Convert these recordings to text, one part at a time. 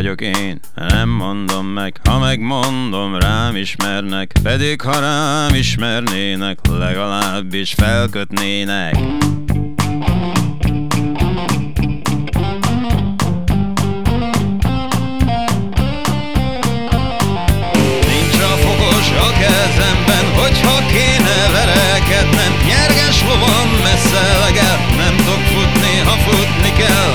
vagyok én, nem mondom meg. Ha megmondom, rám ismernek, pedig ha rám ismernének, legalábbis felkötnének. Nincs a fogos a kezemben, hogyha kéne verekednem. Nyerges lovam messze legel, nem tudok futni, ha futni kell.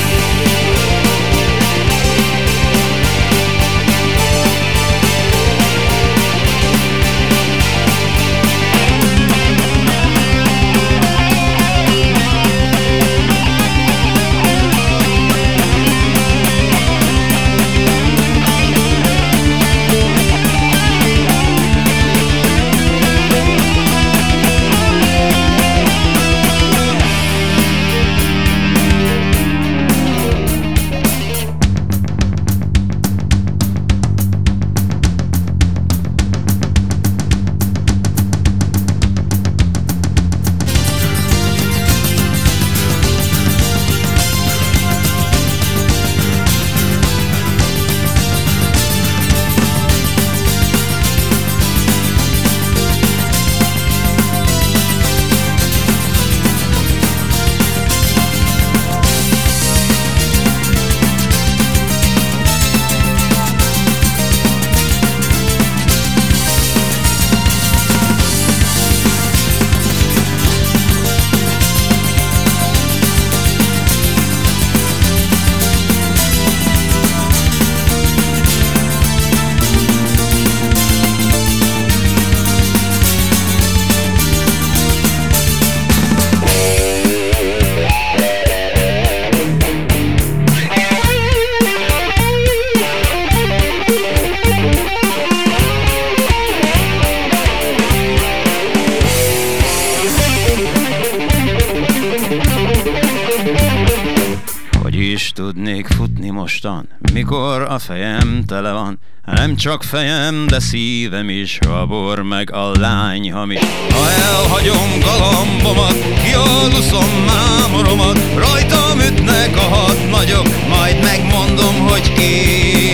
Hogy is tudnék futni mostan, mikor a fejem tele van. Nem csak fejem, de szívem is, a bor meg a lány hamis. Ha elhagyom galambomat, kialuszom mámoromat, rajtam ütnek a hadnagyok, majd megmondom, hogy ki